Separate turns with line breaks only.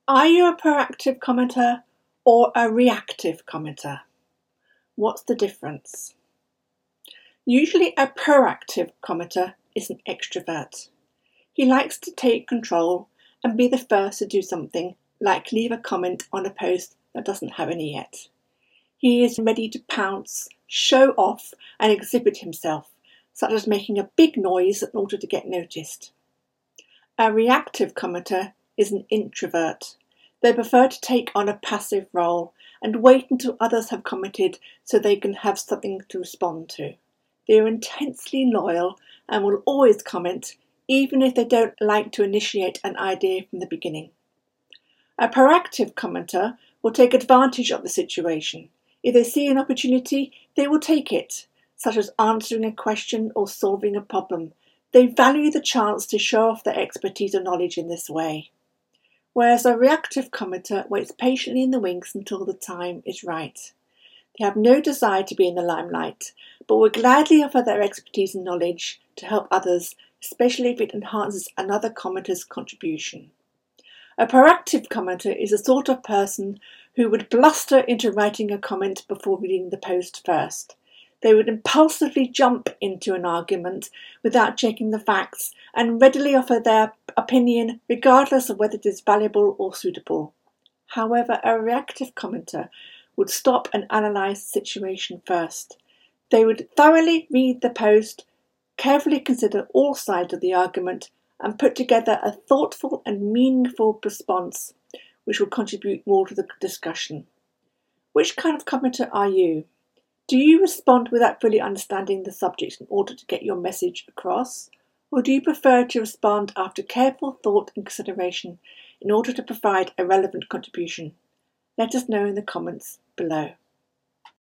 Are you a proactive commenter or a reactive commenter? What's the difference? Usually a proactive commenter is an extrovert. He likes to take control and be the first to do something, like leave a comment on a post that doesn't have any yet. He is ready to pounce, show off and exhibit himself, such as making a big noise in order to get noticed. A reactive commenter is an introvert. They prefer to take on a passive role and wait until others have commented so they can have something to respond to. They are intensely loyal and will always comment, even if they don't like to initiate an idea from the beginning. A proactive commenter will take advantage of the situation. If they see an opportunity, they will take it, such as answering a question or solving a problem. They value the chance to show off their expertise or knowledge in this way. Whereas a reactive commenter waits patiently in the wings until the time is right. They have no desire to be in the limelight, but will gladly offer their expertise and knowledge to help others, especially if it enhances another commenter's contribution. A proactive commenter is the sort of person who would bluster into writing a comment before reading the post first. They would impulsively jump into an argument without checking the facts and readily offer their opinion regardless of whether it is valuable or suitable. However, a reactive commenter would stop and analyse the situation first. They would thoroughly read the post, carefully consider all sides of the argument, and put together a thoughtful and meaningful response which will contribute more to the discussion. Which kind of commenter are you? Do you respond without fully understanding the subject in order to get your message across? Or do you prefer to respond after careful thought and consideration in order to provide a relevant contribution? Let us know in the comments below.